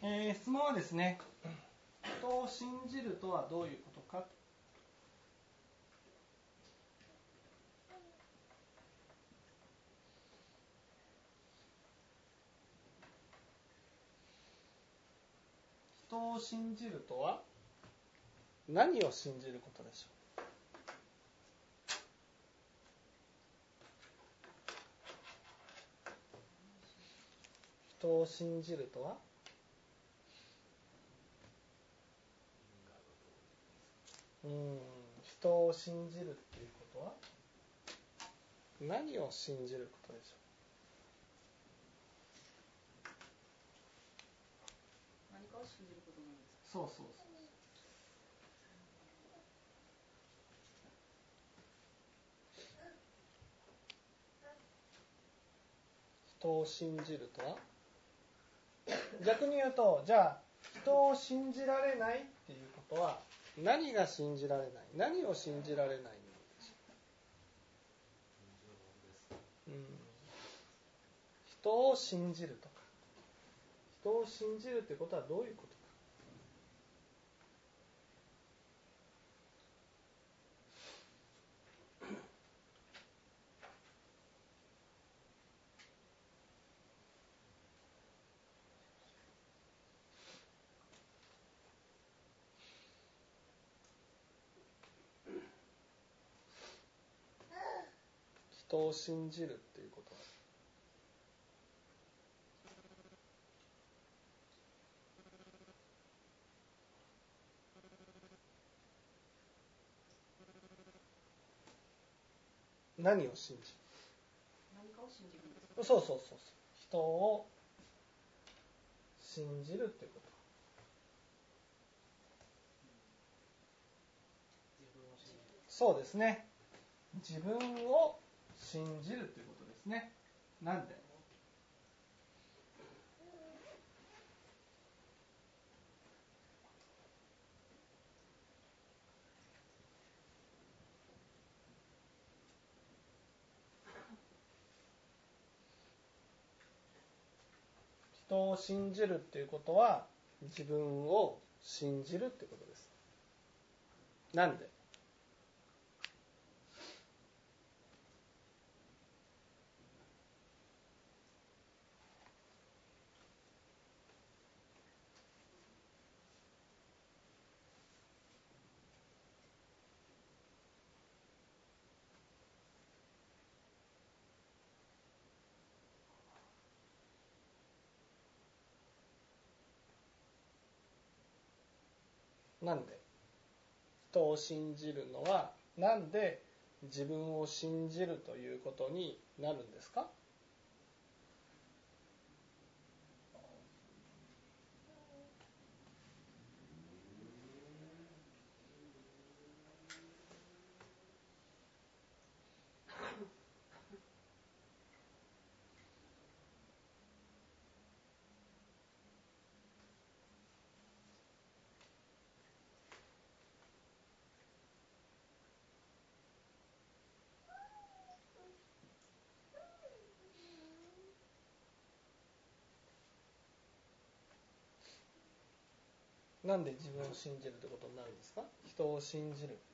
質問はですね、人を信じるとはどういうことか。人を信じるとは何を信じることでしょう。人を信じるとは人を信じるっていうことは何を信じることでしょう。何かを信じることなんですか。 そうそうそう。人を信じるとは逆に言うと、じゃあ人を信じられないっていうことは何が信じられない、何を信じられないのでしょう。人を信じるとか、人を信じるってことはどういうことか。人を信じるっていうことは何を信じる。 何かを信じるんですか。 そうそうそうそう。人を信じるってこと。そうですね。自分を信じるということですね。なんで？人を信じるっていうことは自分を信じるってことです。なんで？なんで？人を信じるのはなんで自分を信じるということになるんですか？なんで自分を信じるということになるんですか？人を信じる。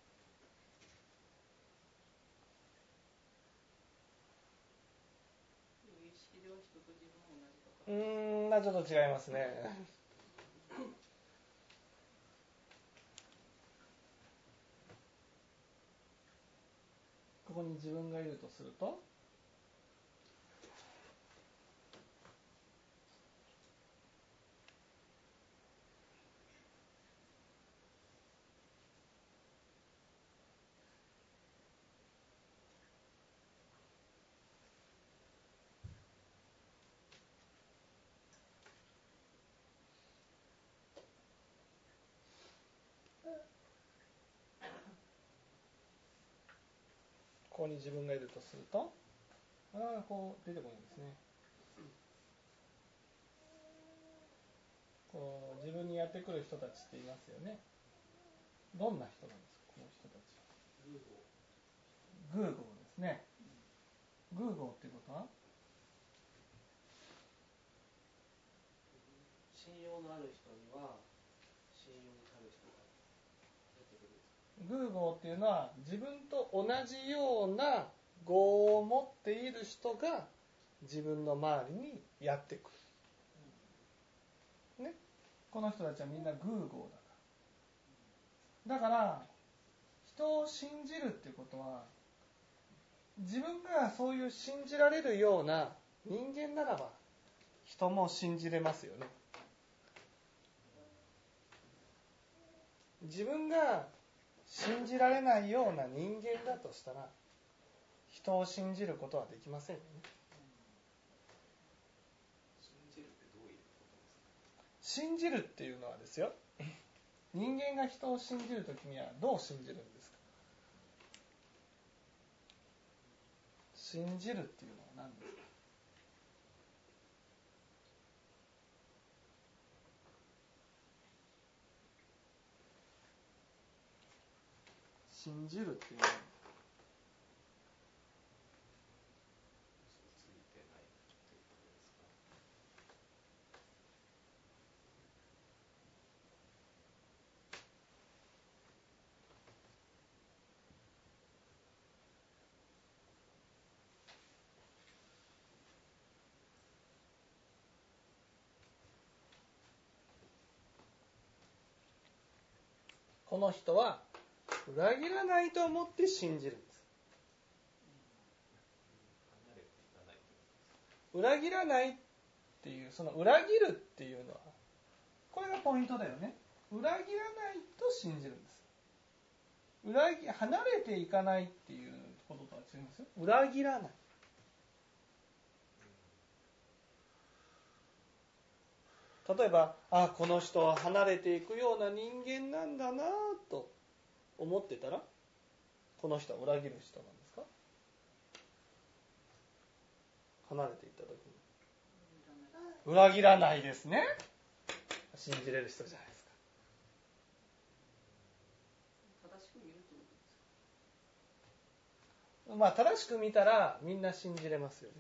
意識では人と自分は同じとか。 ちょっと違いますね。ここに自分がいるとすると、ここに自分がいるとすると、こう出てこないんですね。こう自分にやってくる人たちっていますよね。どんな人なんですか、この人たち。グーゴーですね。グーゴーっていうことは信用のある人には信用に足る人が出てくる。 偶語っていうのは自分と同じような語を持っている人が自分の周りにやってくる、ね、この人たちはみんな偶語だから人を信じるっていうことは自分がそういう信じられるような人間ならば人も信じれますよね。自分が信じられないような人間だとしたら人を信じることはできませんよね。 信じるってどういうことですか？ 信じるっていうのはですよ、人間が人を信じるときにはどう信じるんですか？信じるっていうのは何ですか？信じるっていうのは嘘ついてないっていうことですか？ この人は裏切らないと思って信じるんです。 離れていかないってことですか？ 裏切らないっていう、その裏切るっていうのはこれがポイントだよね。裏切らないと信じるんです。離れていかないっていうこととは違いますよ。裏切らない。例えば、この人は離れていくような人間なんだなと思ってたら、この人は裏切る人なんですか？離れていった時に裏切らないですね。信じれる人じゃないですか。 正しく見るってことですか？ 正しく見たらみんな信じれますよ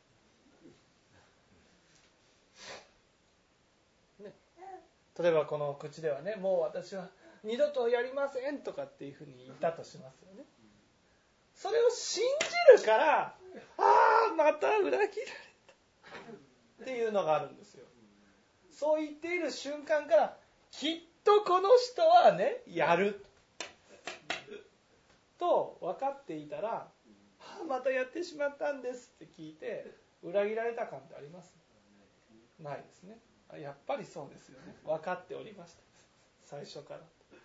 ね。例えばこの口ではね、もう私は二度とやりませんとかっていうふうに言ったとしますよね。それを信じるから、また裏切られたっていうのがあるんですよ。そう言っている瞬間からきっとこの人はねやると分かっていたら、またやってしまったんですって聞いて裏切られた感ってあります？ないですね。やっぱりそうですよね。分かっておりました、最初から。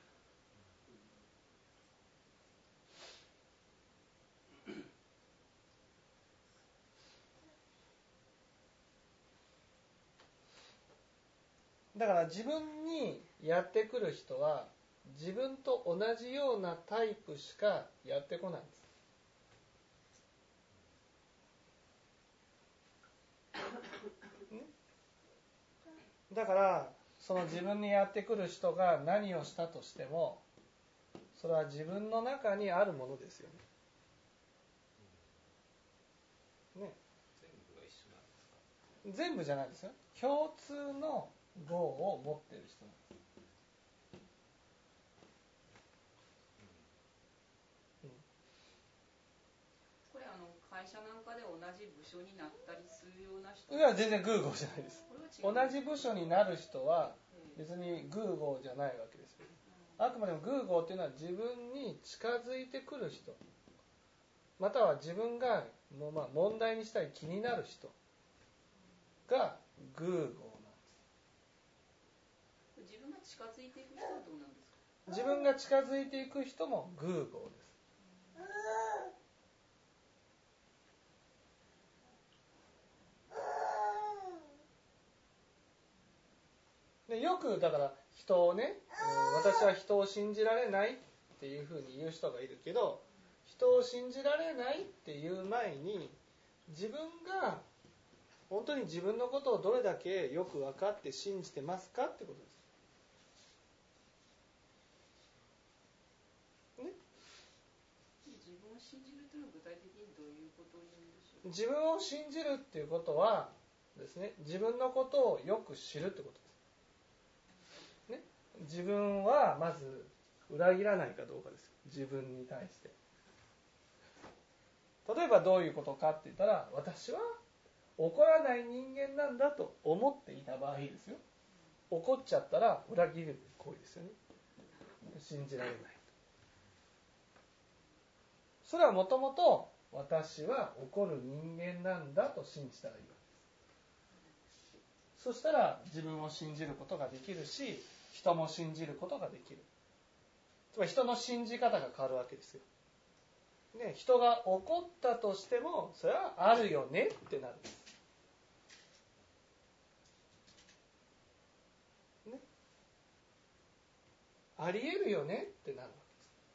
だから自分にやってくる人は自分と同じようなタイプしかやってこないんです。だからその自分にやってくる人が何をしたとしてもそれは自分の中にあるものですよね。 全部が一緒なんですか？ 全部じゃないですよ。共通の業を持っている人なんです。 これ会社なんかで同じ部署になったりするような人。 いや全然偶合じゃないです。同これは違う。 じ部署になる人は別に偶合じゃないわけですよ。あくまでも偶合っていうのは自分に近づいてくる人、または自分が問題にしたい気になる人が偶合なんです。 自分が近づいていく人はどうなんですか？ 自分が近づいていく人も偶合です。でよくだから人をね、私は人を信じられないっていうふうに言う人がいるけど、人を信じられないっていう前に自分が本当に自分のことをどれだけよく分かって信じてますかってことです、ね、 自分を信じるというのは具体的にどういうことを言うんでしょう？ 自分を信じるっていうことはですね、自分のことをよく知るってことです。 自分はまず裏切らないかどうかです。自分に対して。例えばどういうことかって言ったら、私は怒らない人間なんだと思っていた場合ですよ。怒っちゃったら裏切る行為ですよね。信じられない。それはもともと私は怒る人間なんだと信じたらいいわけです。そしたら自分を信じることができるし、人も信じることができる。つまり人の信じ方が変わるわけですよ。ね、人が怒ったとしてもそれはあるよねってなるんです。ね、ありえるよねってなるわけです。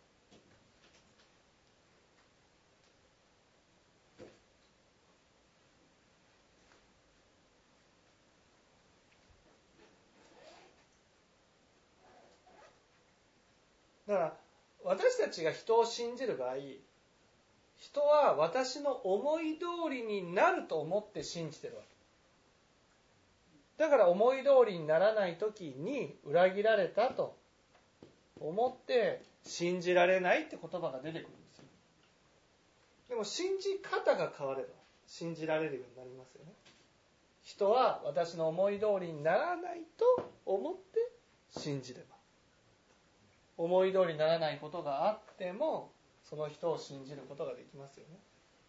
だから私たちが人を信じる場合、人は私の思い通りになると思って信じてるわけ。だから思い通りにならないときに裏切られたと思って信じられないって言葉が出てくるんですよ。でも信じ方が変われば信じられるようになりますよね。人は私の思い通りにならないと思って信じれば、思い通りにならないことがあってもその人を信じることができますよね。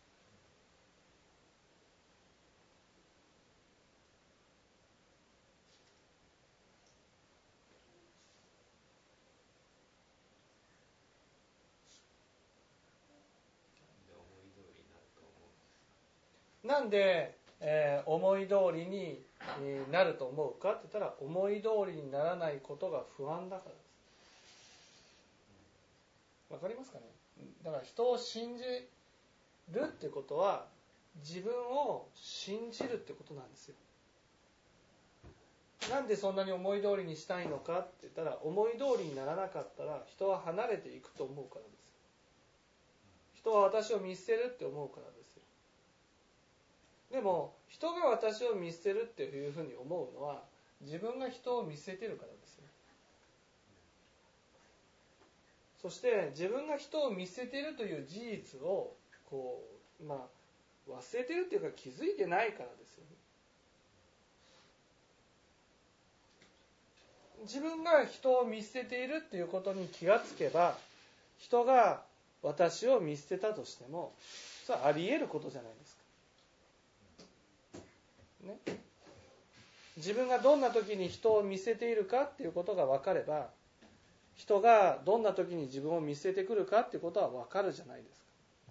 なんで、思い通りになると思うかって言ったら、思い通りにならないことが不安だからです。わかりますかね。だから人を信じるってことは自分を信じるってことなんですよ。なんでそんなに思い通りにしたいのかって言ったら、思い通りにならなかったら人は離れていくと思うからです。人は私を見捨てるって思うからですよ。でも人が私を見捨てるっていうふうに思うのは自分が人を見捨ててるからですよ。そして自分が人を見捨てているという事実を忘れてるっていうか気づいてないからですよね。自分が人を見捨てているっていうことに気がつけば、人が私を見捨てたとしてもそれはあり得ることじゃないですか、ね、自分がどんな時に人を見捨てているかっていうことが分かれば、人がどんな時に自分を見捨ててくるかっていうことは分かるじゃないです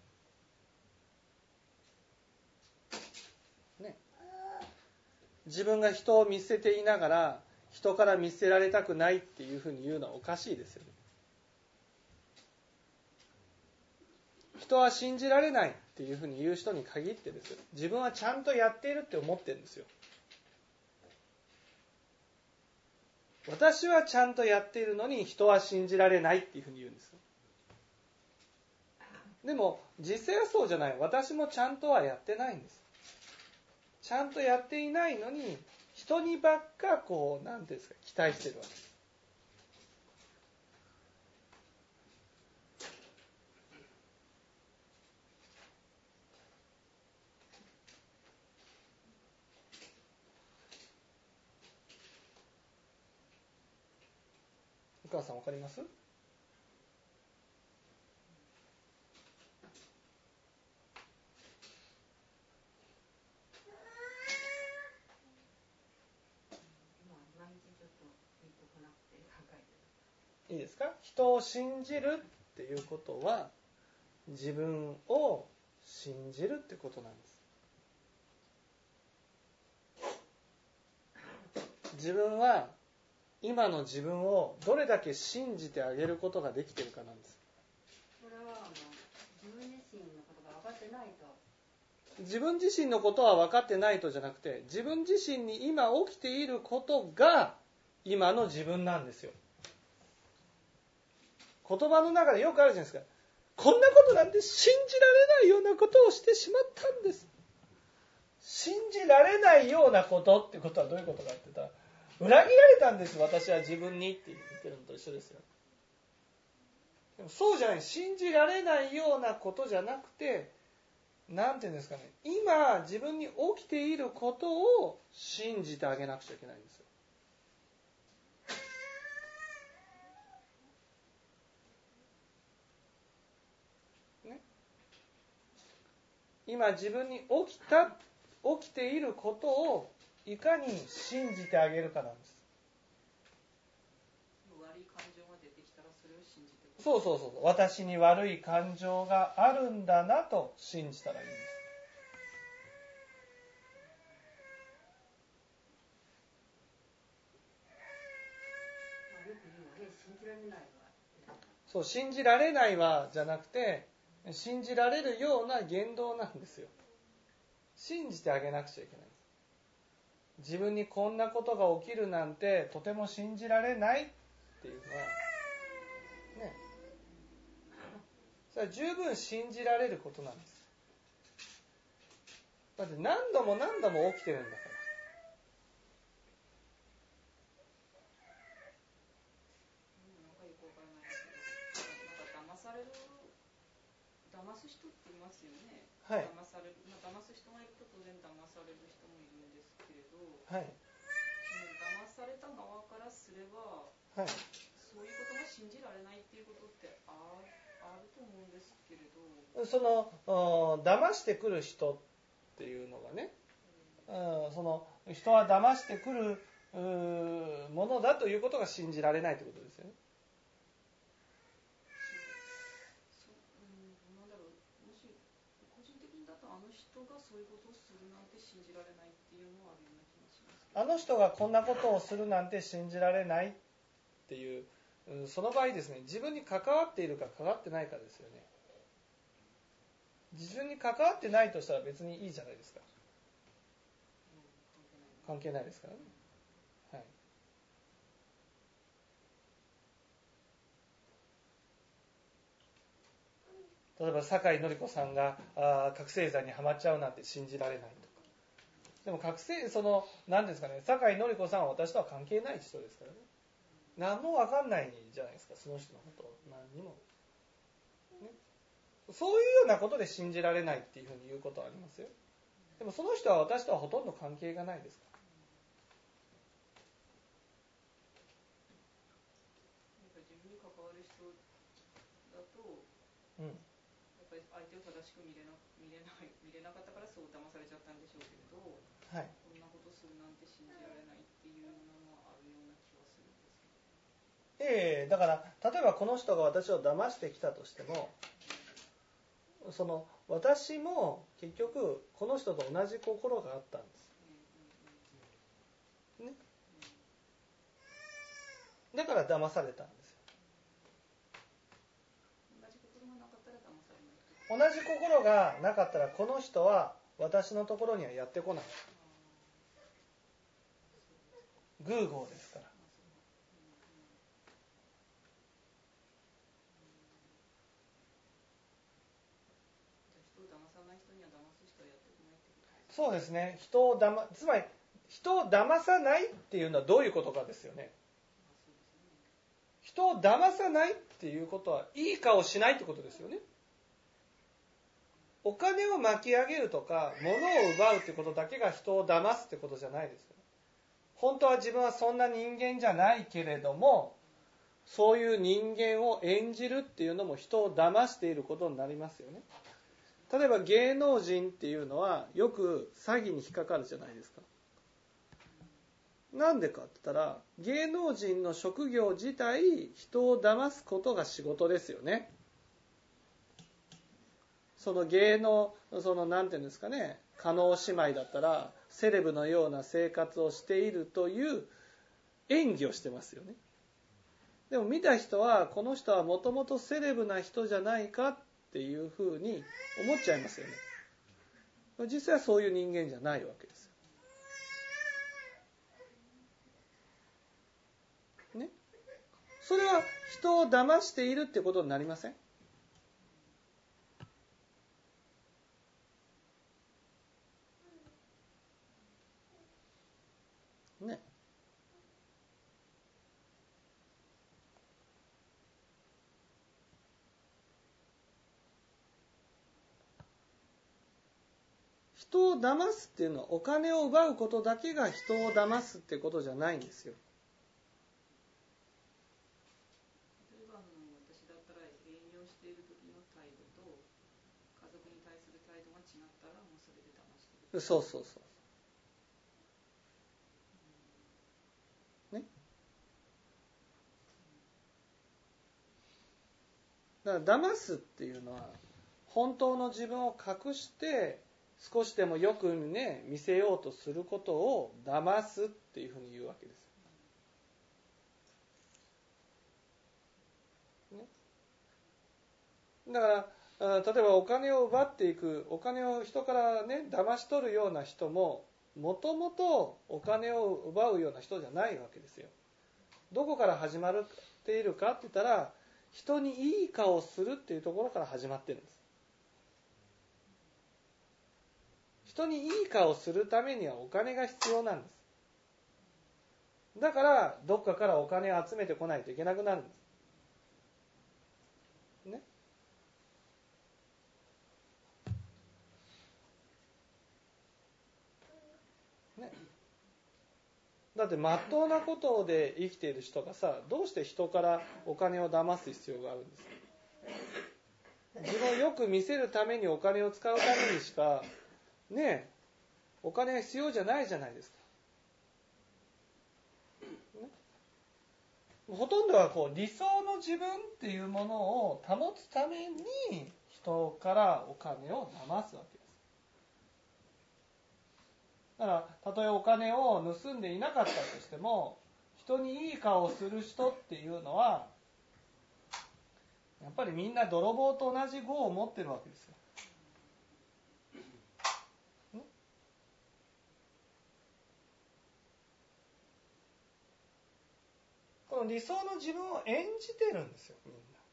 か、ね、自分が人を見捨てていながら人から見捨てられたくないっていうふうに言うのはおかしいですよね。人は信じられないっていうふうに言う人に限ってですよ、自分はちゃんとやっているって思ってるんですよ。私はちゃんとやっているのに人は信じられないっていうふうに言うんですよ。でも実際はそうじゃない。私もちゃんとはやってないんです。ちゃんとやっていないのに人にばっかなんていうんですか、期待してるわけです。お母さんわかります？いいですか？人を信じるっていうことは自分を信じるってことなんです。自分は今の自分をどれだけ信じてあげることができているかなんです。 これは自分自身のことが分かってないと。 自分自身のことは分かってないとじゃなくて、自分自身に今起きていることが今の自分なんですよ。言葉の中でよくあるじゃないですか。こんなことなんて信じられないようなことをしてしまったんです。信じられないようなことってことはどういうことかって言ったら、 裏切られたんです、私は自分にって言ってるのと一緒ですよ。でもそうじゃない、信じられないようなことじゃなくて、なんていうんですかね、今自分に起きていることを信じてあげなくちゃいけないんですよ。ね、今自分に起きていることをいかに信じてあげるかなんです。 悪い感情が出てきたらそれを信じてください。 そうそうそう、私に悪い感情があるんだなと信じたらいいんです。 よく言うのね、信じられないわ。 そう、信じられないわじゃなくて、信じられるような言動なんですよ。信じてあげなくちゃいけない。自分にこんなことが起きるなんてとても信じられないっていうのはね、それは十分信じられることなんです。だって何度も何度も起きてるんだから。 なんかよくわからないですけど、なんか騙す人っていますよね。 はい。 騙される、騙す人がいると当然騙される人もいるんですけれど、 はい。 騙された側からすれば、 はい。 そういうことが信じられないっていうことってあると思うんですけれど、 その騙してくる人っていうのがね、その人は騙してくるものだということが信じられないということですよね。 なんだろう、もし個人的にだとあの人がそういうことをするなんて信じられないっていうのはあるような気がしますけど。 あの人がこんなことをするなんて信じられないっていう、その場合ですね、自分に関わっているか関わってないかですよね。自分に関わってないとしたら別にいいじゃないですか。関係ないですからね。はい。例えば酒井紀子さんが覚醒剤にはまっちゃうなんて信じられないとか。でも何ですかね、酒井紀子さんは私とは関係ない人ですからね。何も分かんないじゃないですか、その人のことを何にも、ね。そういうようなことで信じられないっていうふうに言うことはありますよ。でもその人は私とはほとんど関係がないですから。 自分に関わる人だと、 うん。 やっぱり相手を正しく見れなかったからそう騙されちゃったんでしょうけれど、 はい。 こんなことするなんて信じられないっていうのはあるような気はするんですけど。 だから例えばこの人が私を騙してきたとしても、私も結局この人と同じ心があったんです、ね、だから騙されたんですよ。同じ心がなかったらこの人は私のところにはやってこない。グーゴーですから。そうですね。つまり人を騙さないっていうのはどういうことかですよね。人を騙さないっていうことはいい顔しないってことですよね。お金を巻き上げるとか物を奪うってことだけが人を騙すってことじゃないですよ。本当は自分はそんな人間じゃないけれども、そういう人間を演じるっていうのも人を騙していることになりますよね。例えば芸能人っていうのはよく詐欺に引っかかるじゃないですか。なんでかって言ったら、芸能人の職業自体人を騙すことが仕事ですよね。その芸能、なんていうんですかね、叶姉妹だったらセレブのような生活をしているという演技をしてますよね。でも見た人はこの人はもともとセレブな人じゃないかっていうふうに思っちゃいますよね。実際はそういう人間じゃないわけですよ。ね。それは人を騙しているってことになりません？ね。 人を騙すっていうのはお金を奪うことだけが人を騙すってことじゃないんですよ。 例えば私だったら営業している時の態度と家族に対する態度が違ったらもうそれで騙してる。 そうそうそう。ね。だから騙すっていうのは本当の自分を隠して少しでもよくね見せようとすることを騙すっていうふうに言うわけですよ、ね、だから例えばお金を奪っていく、お金を人からね騙し取るような人ももともとお金を奪うような人じゃないわけですよ。どこから始まっているかって言ったら、人にいい顔をするっていうところから始まってるんです。人にいい顔をするためにはお金が必要なんです。だからどっかからお金を集めてこないといけなくなるんですね。ね。だって真っ当なことで生きている人がさ、どうして人からお金を騙す必要があるんですか。自分をよく見せるためにお金を使うためにしかね、お金が必要じゃないじゃないですか。ね、ほとんどはこう理想の自分っていうものを保つために人からお金を騙すわけです。だからたとえお金を盗んでいなかったとしても、人にいい顔をする人っていうのはやっぱりみんな泥棒と同じ業を持ってるわけですよ。この理想の自分を演じてるんですよ、みん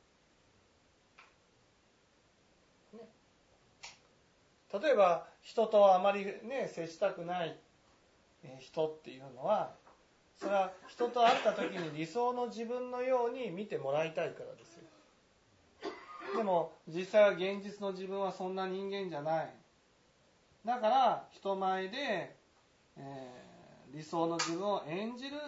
な。ね、例えば人とあまりね接したくない人っていうのは、それは人と会った時に理想の自分のように見てもらいたいからですよ。でも実際は現実の自分はそんな人間じゃない。だから人前で、理想の自分を演じる、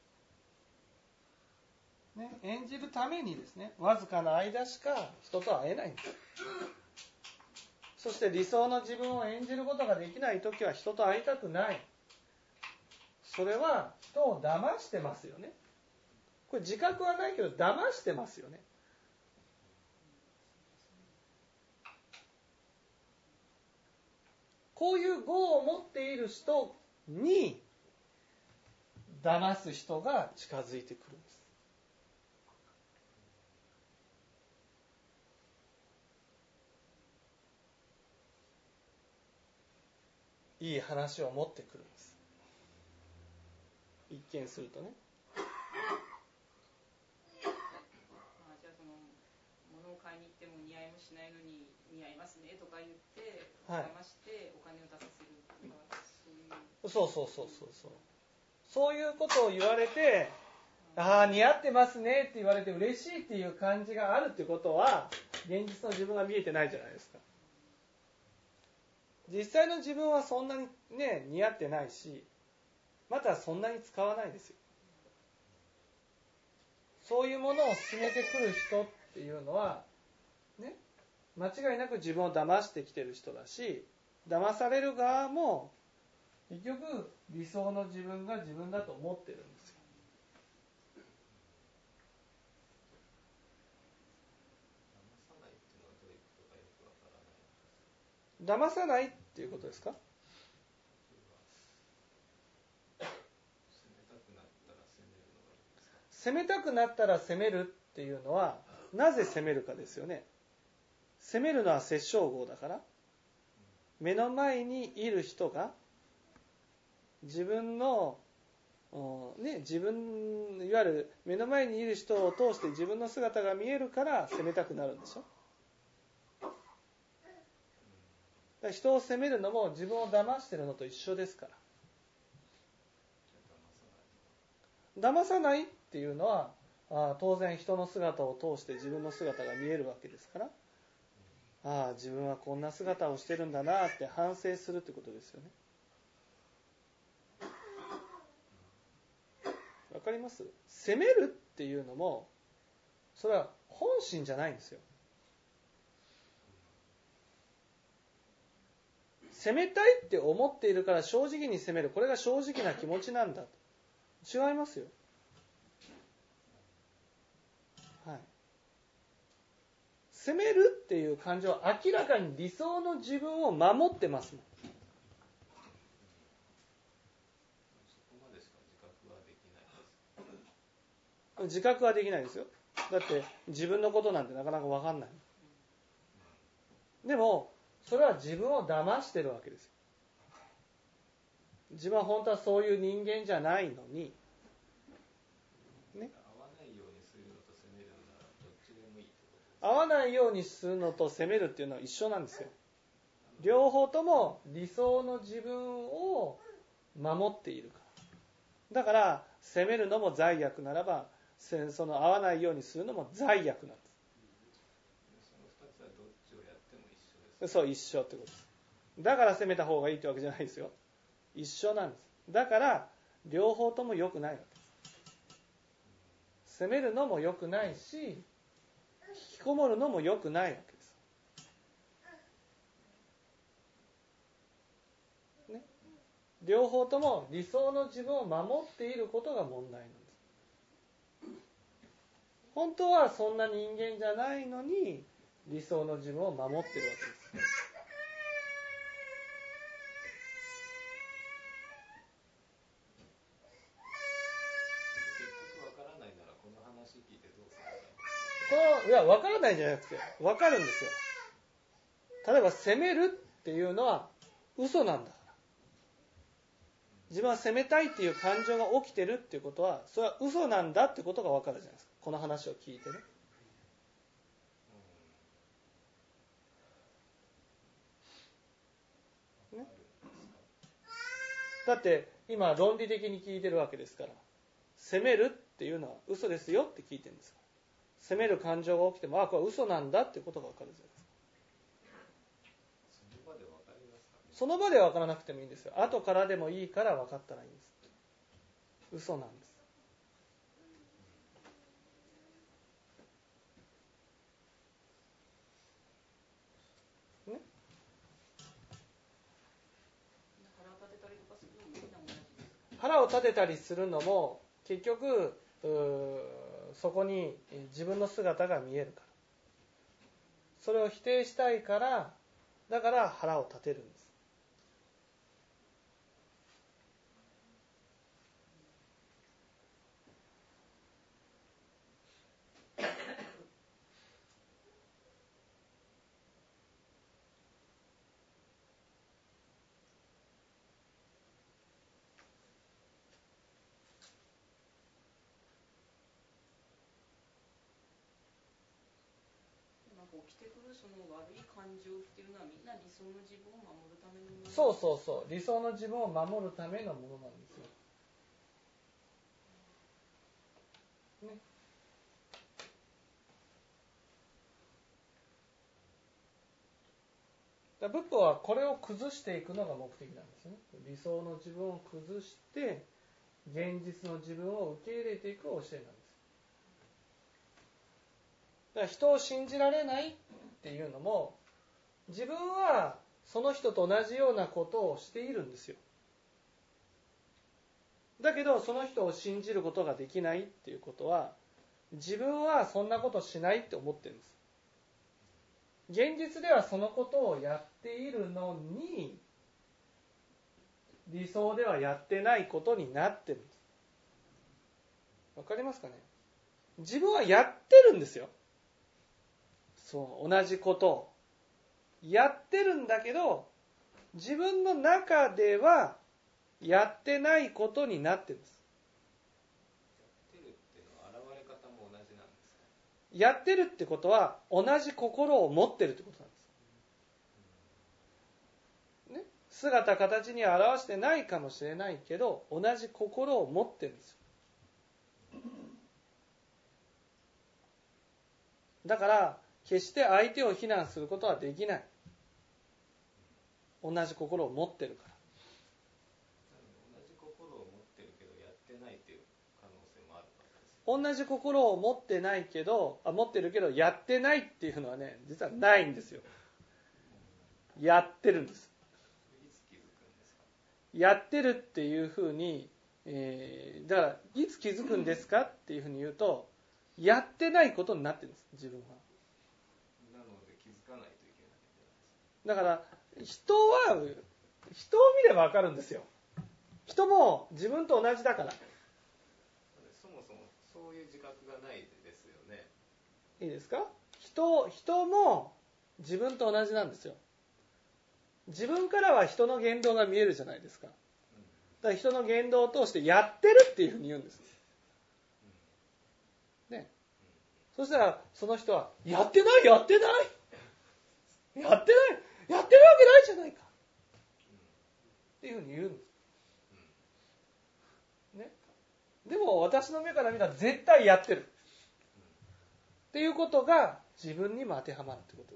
ね、演じるためにですね、わずかな間しか人と会えないんです。そして理想の自分を演じることができないときは人と会いたくない。それは人を騙してますよね。これ自覚はないけど騙してますよね。こういう業を持っている人に騙す人が近づいてくるんです。いい話を持ってくるんです。一見するとね。 じゃあその物を買いに行っても似合いもしないのに似合いますねとか言って騙してお金を出させるとか、 そうそういうことを言われて、ああ似合ってますねって言われて嬉しいっていう感じがあるってことは、現実の自分が見えてないじゃないですか。実際の自分はそんなにね似合ってないし、またそんなに使わないですよ。そういうものを進めてくる人っていうのはね、間違いなく自分を騙してきてる人だし、騙される側も結局理想の自分が自分だと思ってるんですよ。騙さないっていうことですか？攻めたくなったら攻めるっていうのは、なぜ攻めるかですよね。攻めるのは殺生業だから、目の前にいる人が自分のいわゆる目の前にいる人を通して自分の姿が見えるから攻めたくなるんでしょ。だから人を責めるのも自分を騙してるのと一緒ですから。騙さないっていうのは当然人の姿を通して自分の姿が見えるわけですから、 ああ自分はこんな姿をしてるんだなって反省するってことですよね。わかります？責めるっていうのもそれは本心じゃないんですよ。責めたいって思っているから正直に責める、これが正直な気持ちなんだ。違いますよ。はい。責めるっていう感情は明らかに理想の自分を守ってますもん。自覚はできないですよ。だって自分のことなんてなかなか分かんない。でもそれは自分を騙してるわけですよ。自分は本当はそういう人間じゃないのに、ね、合わないようにするのと責めるのならどっちでもいいってことです。合わないようにするのと責めるっていうのは一緒なんですよ。両方とも理想の自分を守っているから。だから責めるのも罪悪ならば、その合わないようにするのも罪悪なんです。その2つはどっちをやっても一緒です。そう、一緒ってことです。だから責めた方がいいってわけじゃないですよ。一緒なんです。だから両方とも良くないわけです。責めるのも良くないし、引きこもるのも良くないわけです。ね、両方とも理想の自分を守っていることが問題なんです。本当はそんな人間じゃないのに理想の自分を守っているわけです。いや、分からないんじゃなくて分かるんですよ。例えば責めるっていうのは嘘なんだから、自分は責めたいっていう感情が起きてるっていうことはそれは嘘なんだってことが分かるじゃないですか、この話を聞いてね。ね、だって今論理的に聞いてるわけですから、責めるっていうのは嘘ですよって聞いてるんですから、責める感情が起きても、これは嘘なんだってことが分かるじゃないですか。その場では分からなくてもいいんですよ。後からでもいいから分かったらいいんです。嘘なんです。ね、腹を立てたりするのも結局そこに自分の姿が見えるから、それを否定したいから、だから腹を立てるんです。 起きてくるその悪い感情っていうのはみんな理想の自分を守るためのもの。 そうそうそう、理想の自分を守るためのものなんですよ。ね。仏法はこれを崩していくのが目的なんですね。理想の自分を崩して現実の自分を受け入れていく教えなんです。だから人を信じられないっていうのも、自分はその人と同じようなことをしているんですよ。だけどその人を信じることができないっていうことは、自分はそんなことしないって思ってるんです。現実ではそのことをやっているのに、理想ではやってないことになってるんです。わかりますかね？自分はやってるんですよ。そう、同じことをやってるんだけど、自分の中ではやってないことになってるんです。 やってるっていうのは現れ方も同じなんですか？ やってるってことは同じ心を持ってるってことなんです。ね、姿形には表してないかもしれないけど、同じ心を持ってるんですよ。だから決して相手を非難することはできない。同じ心を持ってるから。 同じ心を持ってるけどやってないっていう可能性もあるからです。 同じ心を持ってないけど、持ってるけどやってないっていうのはね、実はないんですよ。やってるんです。 いつ気づくんですか？ やってるっていうふうに、だからいつ気づくんですかっていうふうに言うと、やってないことになってるんです、自分は。 なので気づかないといけないんじゃないですか。 だから人を見ればわかるんですよ。人も自分と同じだから。 そもそもそういう自覚がないですよね。 いいですか？人も自分と同じなんですよ。自分からは人の言動が見えるじゃないですか。だから人の言動を通してやってるっていうふうに言うんです。ね。そしたらその人はやってないやってないやってるわけないじゃないかっていうふうに言うんです。ね。でも私の目から見たら絶対やってるっていうことが自分にも当てはまるってことです。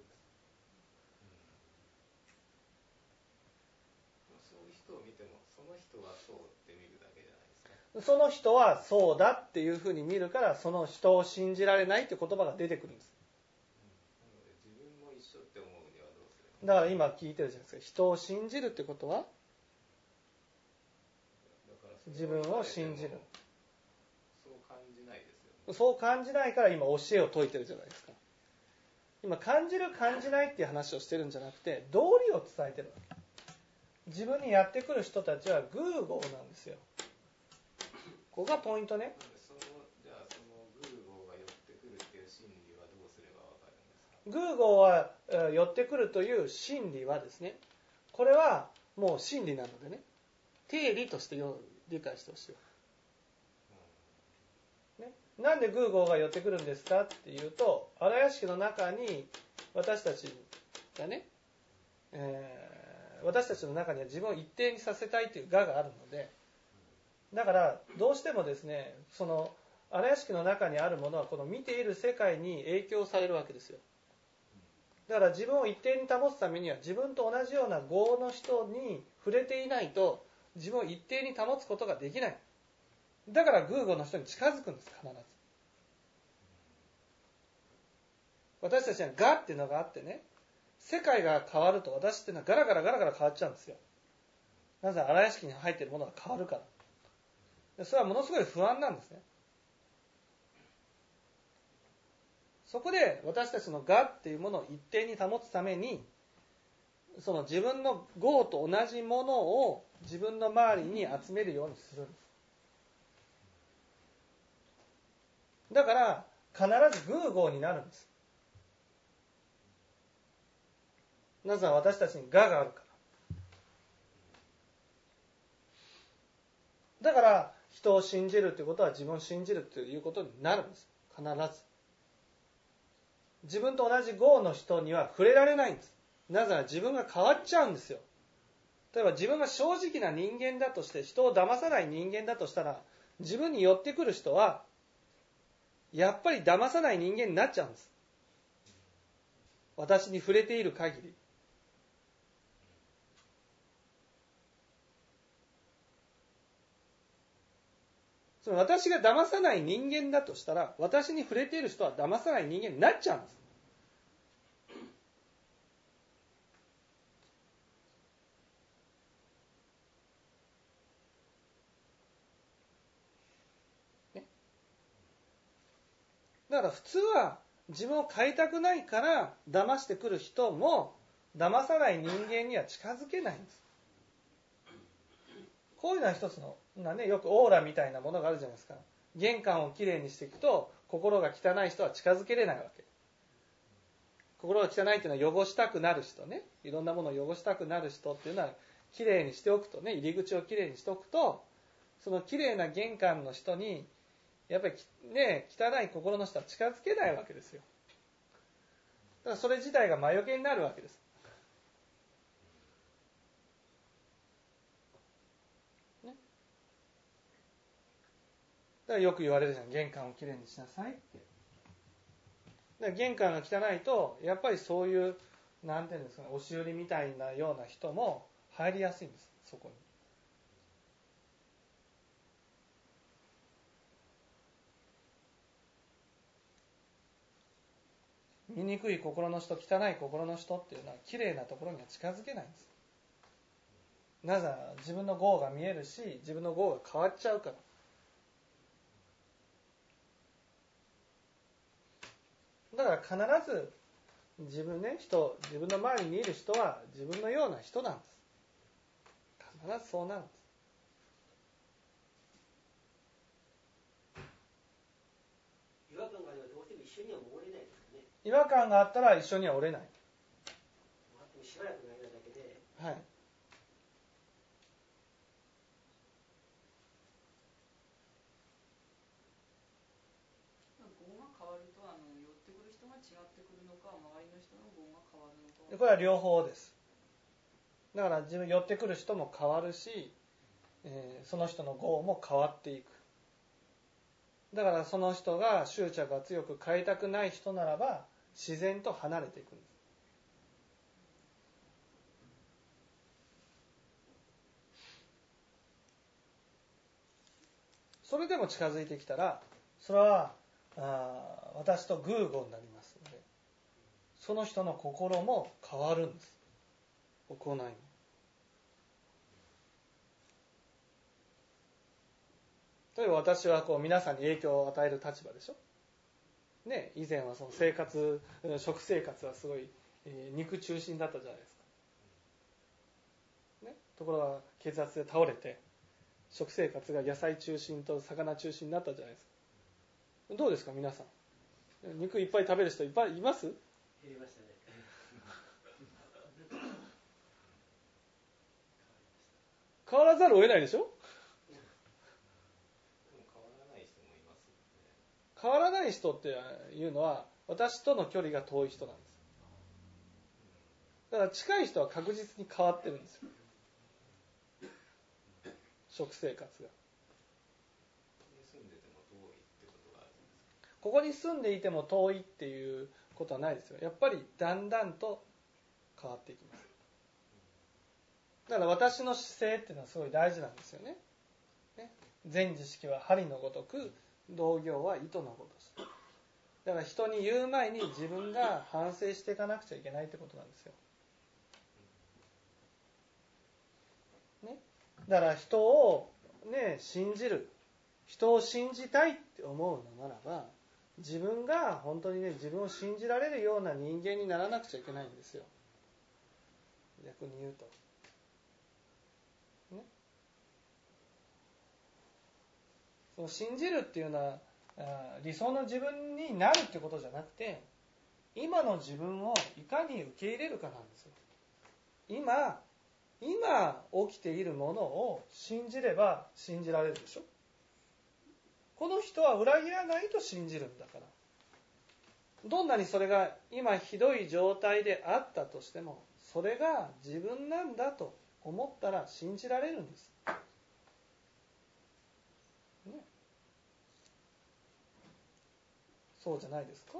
そういう人を見てもその人はそうって見るだけじゃないですか。 その人はそうだっていうふうに見るから、その人を信じられないって言葉が出てくるんです。 なので自分も一緒って思うにはどうすれば。 だから今聞いてるじゃないですか。人を信じるってことは自分を信じる。 そう感じないですよね。 そう感じないから今教えを説いてるじゃないですか。今感じる感じないっていう話をしてるんじゃなくて、道理を伝えてるわけ。自分にやってくる人たちは偶合なんですよ。ここがポイントね。 じゃあその偶合が寄ってくるっていう心理はどうすればわかるんですか？ 偶合は寄ってくるという心理はですね、これはもう真理なのでね、定理として理解してほしい、ね。なんで偶合が寄ってくるんですかっていうと、荒屋敷の中に私たちがね、私たちの中には自分を一定にさせたいという我があるので、だからどうしてもですね、その荒屋敷の中にあるものはこの見ている世界に影響されるわけですよ。だから自分を一定に保つためには自分と同じような業の人に触れていないと自分を一定に保つことができない。だから偶合の人に近づくんです、必ず。私たちは我っていうのがあってね、世界が変わると私っていうのはガラガラ変わっちゃうんですよ。なぜ荒屋敷に入っているものが変わるから。それはものすごい不安なんですね。そこで私たちの我っていうものを一定に保つために、その自分の業と同じものを自分の周りに集めるようにするんです。だから必ず偶合になるんです。なぜなら私たちに我があるから。だから人を信じるということは自分を信じるということになるんです。必ず。自分と同じ業の人には触れられないんです。なぜなら自分が変わっちゃうんですよ。例えば自分が正直な人間だとして、人を騙さない人間だとしたら、自分に寄ってくる人はやっぱり騙さない人間になっちゃうんです。私に触れている限り。その私が騙さない人間だとしたら、私に触れている人は騙さない人間になっちゃうんです。ね、だから普通は自分を変えたくないから騙してくる人も騙さない人間には近づけないんです。こういうのは一つの、よくオーラみたいなものがあるじゃないですか。玄関をきれいにしていくと心が汚い人は近づけれないわけ。心が汚いっていうのは汚したくなる人ね。いろんなものを汚したくなる人っていうのはきれいにしておくとね、入り口をきれいにしておくと、そのきれいな玄関の人にやっぱりね、汚い心の人は近づけないわけですよ。だからそれ自体が魔除けになるわけです。だからよく言われるじゃん。玄関をきれいにしなさいって。 で玄関が汚いとやっぱりそういうなんていうんですかね、押し売りみたいなような人も入りやすいんです、そこに。醜い心の人、汚い心の人っていうのは綺麗なところには近づけないんです。なぜなら自分の業が見えるし、自分の業が変わっちゃうから。だから必ず自分の周りにいる人は自分のような人なんです。必ずそうなるんです。 違和感があればどうしても一緒にはおれないですかね。 違和感があったら一緒にはおれない。 しばらくの間だけで。 はい。 業が変わると寄ってくる人が違ってくるのか、周りの人の業が変わるのか。 これは両方です。だから自分寄ってくる人も変わるし、その人の業も変わっていく。だからその人が執着が強く変えたくない人ならば自然と離れていくんです。それでも近づいてきたらそれは私と偶語になりますので、その人の心も変わるんです。行いも。例えば私は皆さんに影響を与える立場でしょ。ね、以前はその食生活はすごい、肉中心だったじゃないですか。ね、ところが血圧で倒れて食生活が野菜中心と魚中心になったじゃないですか。どうですか皆さん。肉いっぱい食べる人いっぱいいます？ 減りましたね。 変わらざるを得ないでしょ。変わらない人っていうのは私との距離が遠い人なんです。だから近い人は確実に変わってるんですよ。食生活が。ここに住んでいても遠いっていうことはないですよ。やっぱりだんだんと変わっていきます。だから私の姿勢っていうのはすごい大事なんですよね。善知識は針のごとく、同行は糸のごとし。だから人に言う前に自分が反省していかなくちゃいけないってことなんですよ。ね、だから人を、信じる、人を信じたいって思うのならば、自分が本当に自分を信じられるような人間にならなくちゃいけないんですよ。逆に言うと。その信じるっていうのは理想の自分になるってことじゃなくて、今の自分をいかに受け入れるかなんですよ。今起きているものを信じれば信じられるでしょ。この人は裏切らないと信じるんだから。どんなにそれが今ひどい状態であったとしても、それが自分なんだと思ったら信じられるんです。そうじゃないですか。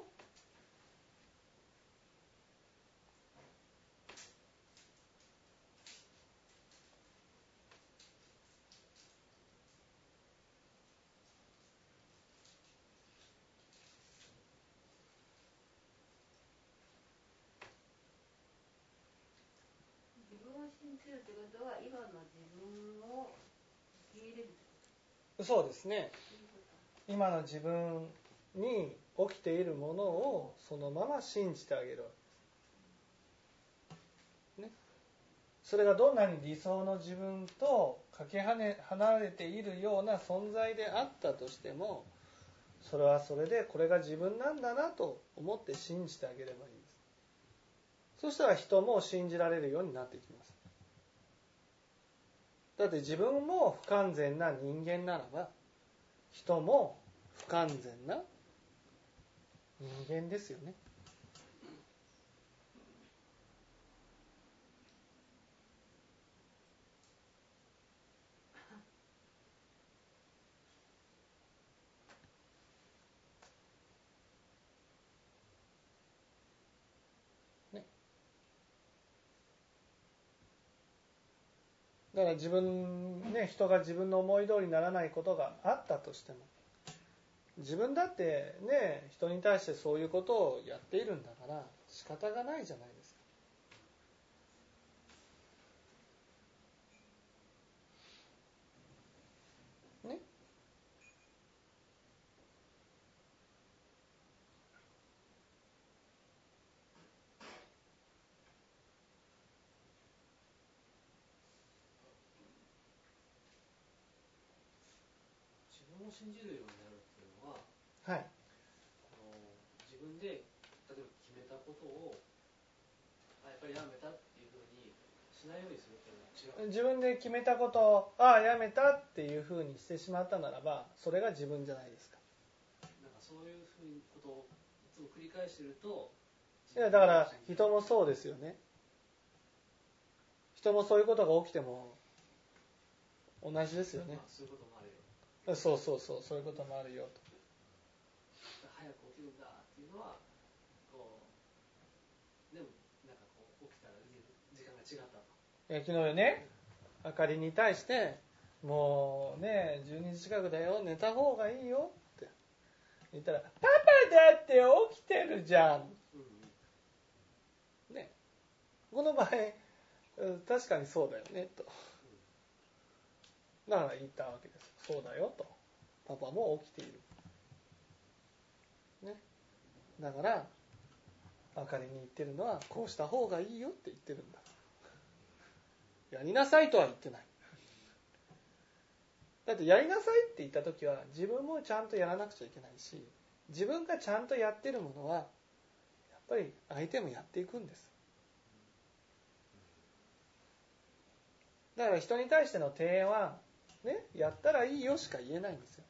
自分を信じるということは今の自分を受け入れるってこと。 そうですね。今の自分に起きているものをそのまま信じてあげるわけです。それがどんなに理想の自分とかけ離れているような存在であったとしても、それはそれでこれが自分なんだなと思って信じてあげればいいです。そしたら人も信じられるようになってきます。だって自分も不完全な人間ならば、人も不完全な人間ですよね。 だから人が自分の思い通りにならないことがあったとしても、自分だってね、人に対してそういうことをやっているんだから仕方がないじゃないですか。ね。 自分を信じるようになるっていうのは、 はい。 自分で例えば決めたことをやっぱりやめたっていうふうにしないようにするっていうのは違う。 自分で決めたことをやめたっていうふうにしてしまったならば、それが自分じゃないですか。 なんかそういうふうにことをいつも繰り返してると、 いやだから人もそうですよね。人もそういうことが起きても同じですよね。 そういうこともあるよ。 そういうこともあるよと。 早く起きるんだっていうのはでもなんか起きたら時間が違ったと。 昨日ね、あかりに対してもうね12時近くだよ、寝た方がいいよって言ったら、パパだって起きてるじゃん、ね、この場合確かにそうだよねと、だから言ったわけです。そうだよと、パパも起きている、ね、だからあかりに言ってるのはこうした方がいいよって言ってるんだ。やりなさいとは言ってない。だってやりなさいって言った時は自分もちゃんとやらなくちゃいけないし、自分がちゃんとやってるものはやっぱり相手もやっていくんです。だから人に対しての提案はね、やったらいいよしか言えないんですよ。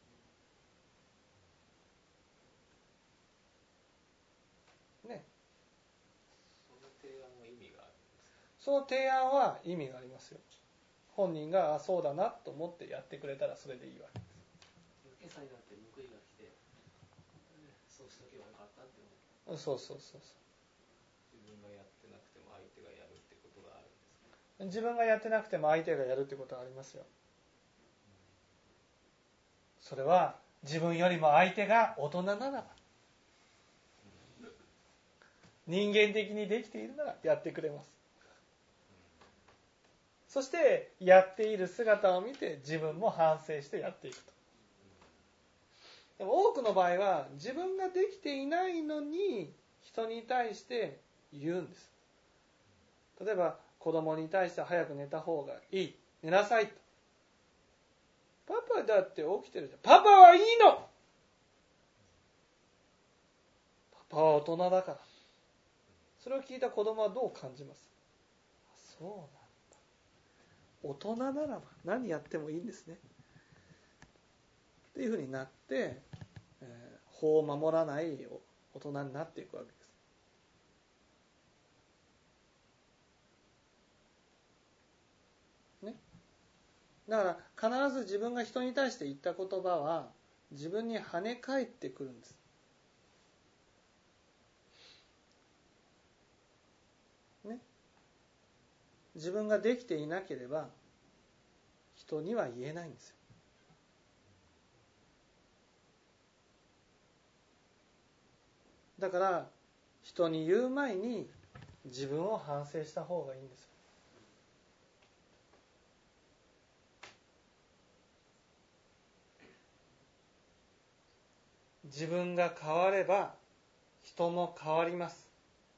ね。 その提案は意味があるんですか？ その提案は意味がありますよ。本人がそうだなと思ってやってくれたらそれでいいわけです。 今朝になって報いが来て、そうしとけばよかったって思う。 そう。 自分がやってなくても相手がやるってことがあるんですか？ 自分がやってなくても相手がやるってことはありますよ。それは自分よりも相手が大人ならば、人間的にできているならやってくれます。そしてやっている姿を見て自分も反省してやっていくと。でも多くの場合は自分ができていないのに人に対して言うんです。例えば子供に対して早く寝た方がいい、寝なさいと。パパだって起きてるじゃん。パパはいいの。パパは大人だから。それを聞いた子供はどう感じます？そうなんだ。大人ならば何やってもいいんですね。っていうふうになって、法を守らない大人になっていくわけです。ね。だから必ず自分が人に対して言った言葉は自分に跳ね返ってくるんです。ね。自分ができていなければ人には言えないんですよ。だから人に言う前に自分を反省した方がいいんですよ。自分が変われば人も変わります。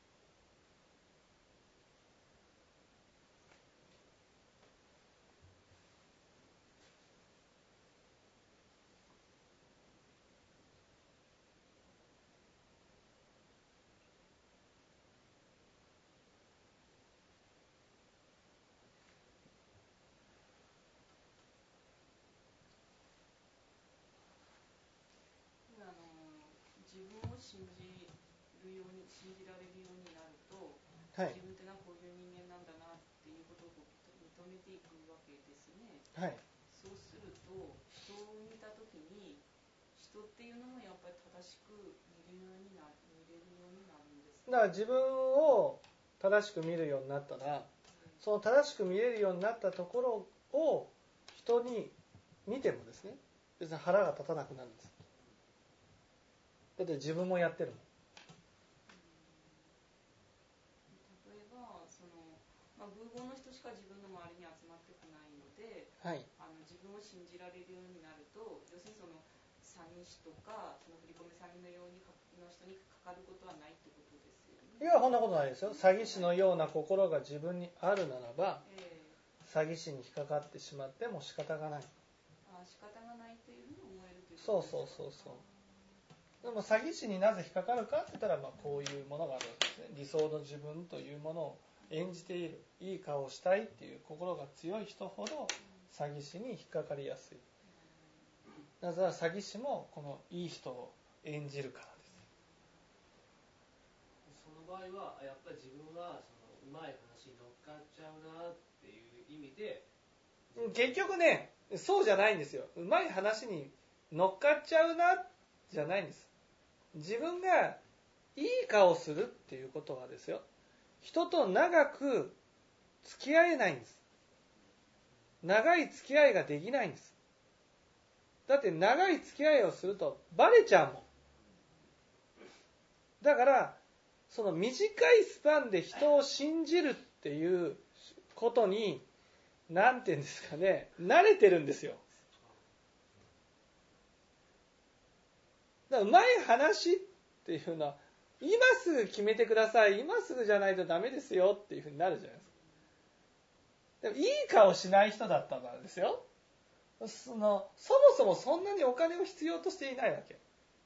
自分を信じられるようになると、 はい、 自分ってのはこういう人間なんだなっていうことを認めていくわけですね。 はい、 そうすると人を見たときに人っていうのもやっぱり正しく見れるようになるんです。 だから自分を正しく見るようになったら、その正しく見れるようになったところを人に見てもですね、別に腹が立たなくなるんです。だって自分もやってるもん。 例えば偶合の人しか自分の周りに集まってこないので、 はい、 自分を信じられるようになると、要するに詐欺師とか振り込め詐欺のようにの人にかかることはないってことですよね。 いや、そんなことないですよ。詐欺師のような心が自分にあるならば、詐欺師に引っかかってしまっても仕方がない。 仕方がないというふうに思えるということですか。 そう。でも詐欺師になぜ引っかかるかって言ったら、こういうものがあるんですね。理想の自分というものを演じている、いい顔をしたいっていう心が強い人ほど詐欺師に引っかかりやすい。なぜなら詐欺師もこのいい人を演じるからです。 その場合はやっぱり自分はうまい話に乗っかっちゃうなっていう意味で、 結局ね、そうじゃないんですよ。うまい話に乗っかっちゃうなじゃないんです。自分がいい顔するっていうことはですよ、人と長く付き合えないんです。長い付き合いができないんです。だって長い付き合いをするとバレちゃうもん。だからその短いスパンで人を信じるっていうことに、なんていうんですかね、慣れてるんですよ。だからうまい話っていうのは、今すぐ決めてください、今すぐじゃないとダメですよっていうふうになるじゃないですか。でもいい顔しない人だったからですよ。そもそもそんなにお金を必要としていないわけ。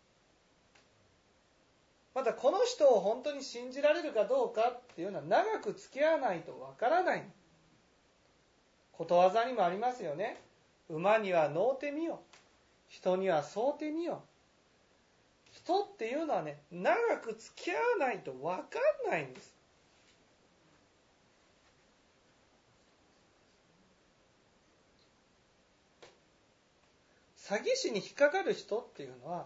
またこの人を本当に信じられるかどうかっていうのは、長く付き合わないとわからない。ことわざにもありますよね。馬には乗ってみよ、人には添うてみよ。人っていうのはね、長く付き合わないと分かんないんです。詐欺師に引っかかる人っていうのは、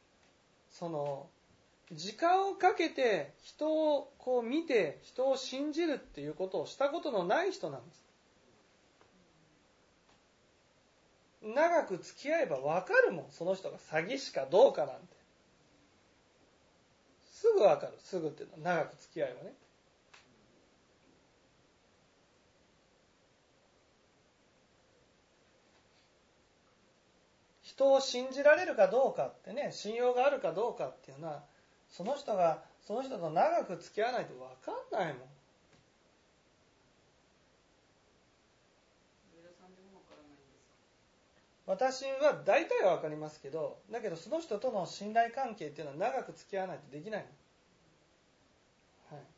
時間をかけて人を見て、人を信じるっていうことをしたことのない人なんです。長く付き合えば分かるもん、その人が詐欺師かどうかなんて。すぐ分かる。すぐっていうのは長く付き合えばね。人を信じられるかどうかってね、信用があるかどうかっていうのは、その人と長く付き合わないと分かんないもん。私は大体は分かりますけど、だけどその人との信頼関係っていうのは長く付き合わないとできないの。はい。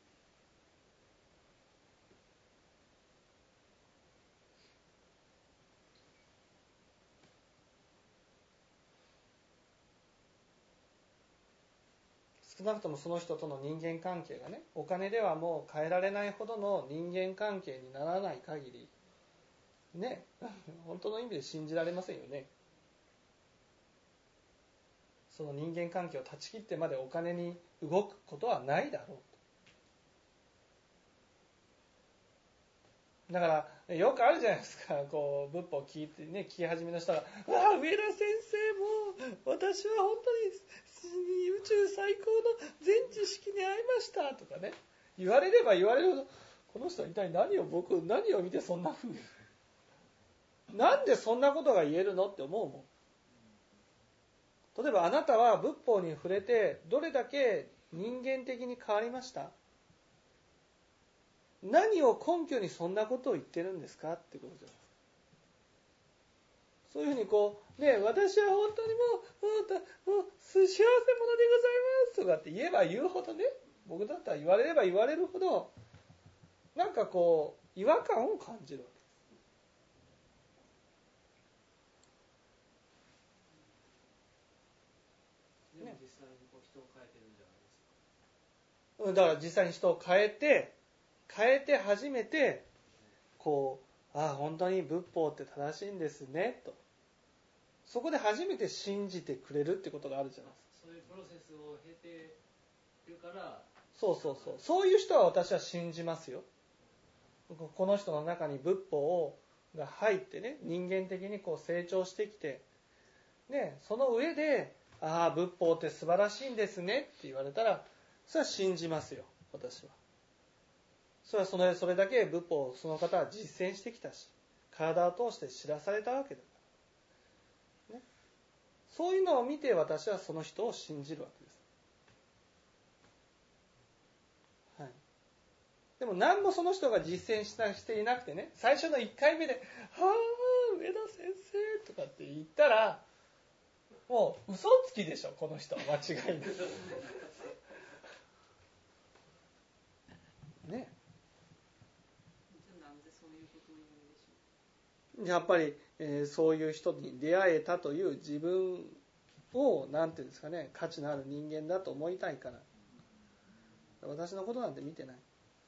少なくともその人との人間関係がね、お金ではもう変えられないほどの人間関係にならない限りね、本当の意味で信じられませんよね。その人間関係を断ち切ってまでお金に動くことはないだろうと。だからよくあるじゃないですか、仏法を聞いてね、聞き始めの人が、わあ、上田先生も私は本当に宇宙最高の全知識に会いましたとかね、言われれば言われるほど、この人は一体何を見てそんな風に、なんでそんなことが言えるのって思うもん。例えばあなたは仏法に触れてどれだけ人間的に変わりました？何を根拠にそんなことを言ってるんですかってことじゃないですか。そういうふうに私は本当にもう幸せ者でございますとかって言えば言うほどね、僕だったら言われれば言われるほどなんか違和感を感じるわけです。 でも実際に人を変えてるんじゃないですか。 だから実際に人を変えて初めて本当に仏法って正しいんですねと、そこで初めて信じてくれるってことがあるじゃないですか。 そういうプロセスを経てるから、 そういう人は私は信じますよ。この人の中に仏法をが入ってね、人間的にこう成長してきて、ね、その上で、ああ、仏法って素晴らしいんですねって言われたら、それは信じますよ、私は。それはそれだけ仏法をその方は実践してきたし、体を通して知らされたわけだから、ね。そういうのを見て私はその人を信じるわけです。はい。でも何もその人が実践していなくてね、最初の1回目で、はあ、上田先生とかって言ったら、もう嘘つきでしょ、この人は間違いなく。ね。 なんでそういうことを言うんでしょう。 やっぱり、そういう人に出会えたという自分をなんていうんですかね、価値のある人間だと思いたいから。私のことなんて見てない。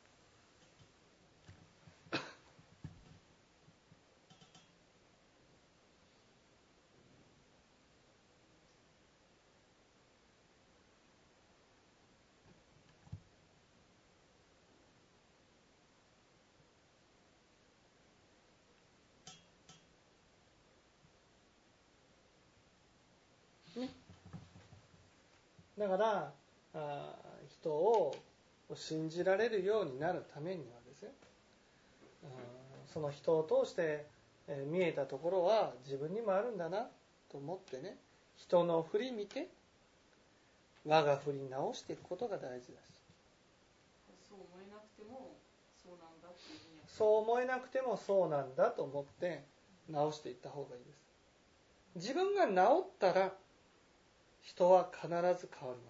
ね、だから人を信じられるようになるためにはですね、その人を通して見えたところは自分にもあるんだなと思ってね、人の振り見て我が振り直していくことが大事だし、 そう思えなくてもそうなんだっていうふうに、 そう思えなくてもそうなんだと思って直していった方がいいです。自分が治ったら人は必ず変わります。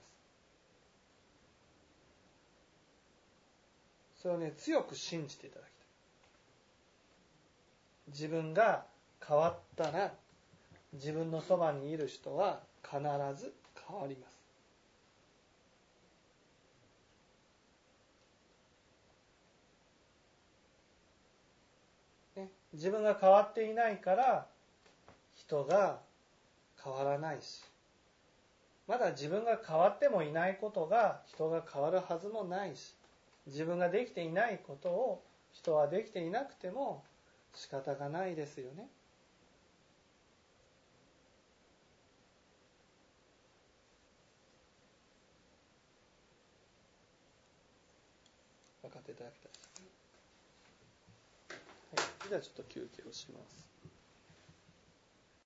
それをね、強く信じていただきたい。自分が変わったら自分のそばにいる人は必ず変わります。ね、自分が変わっていないから人が変わらないし、まだ自分が変わってもいないことが人が変わるはずもないし、自分ができていないことを人はできていなくても仕方がないですよね。分かっていただきたい。はい、ではちょっと休憩をします。